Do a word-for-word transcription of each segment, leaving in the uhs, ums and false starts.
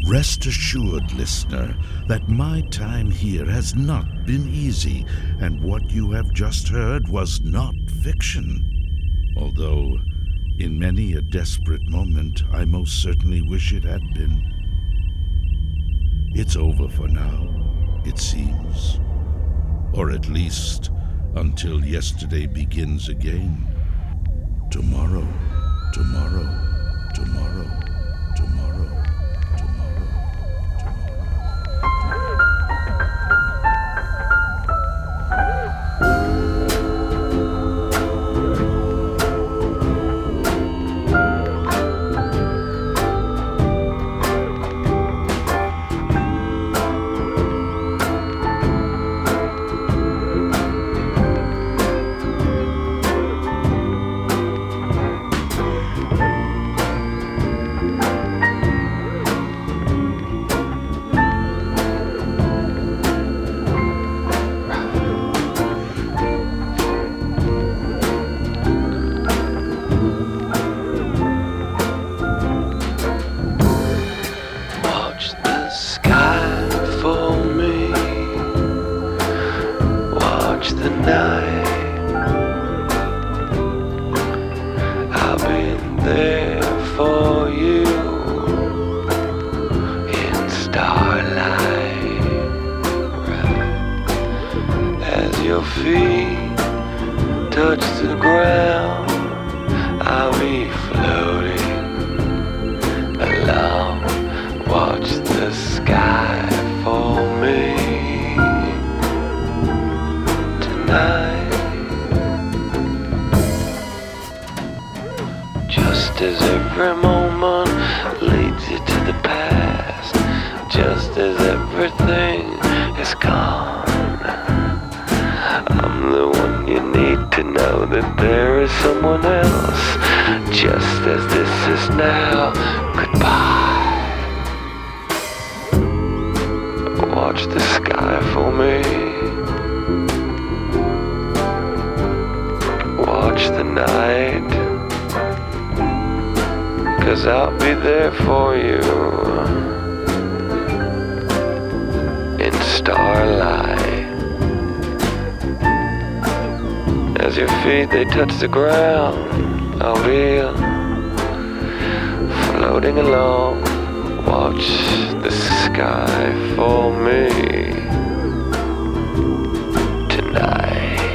Rest assured, listener, that my time here has not been easy, and what you have just heard was not fiction. Although, in many a desperate moment, I most certainly wish it had been. It's over for now, it seems. Or at least, until yesterday begins again. Tomorrow, tomorrow, tomorrow, tomorrow, tomorrow, tomorrow. Touch the ground, I'll be floating along. Watch the sky for me tonight.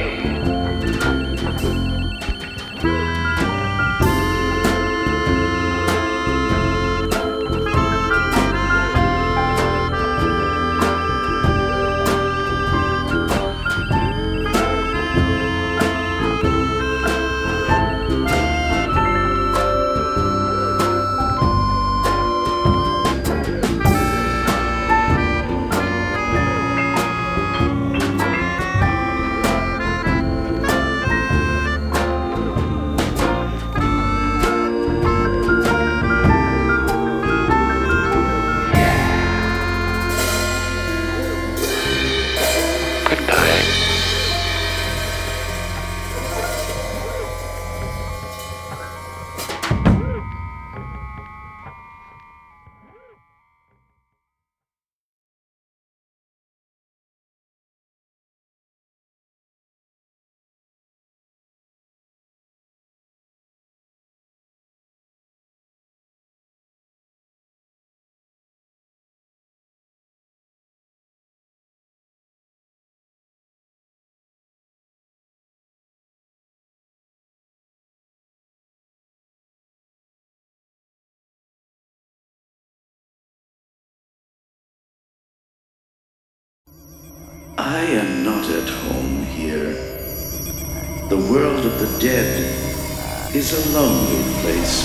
I am not at home here. The world of the dead is a lonely place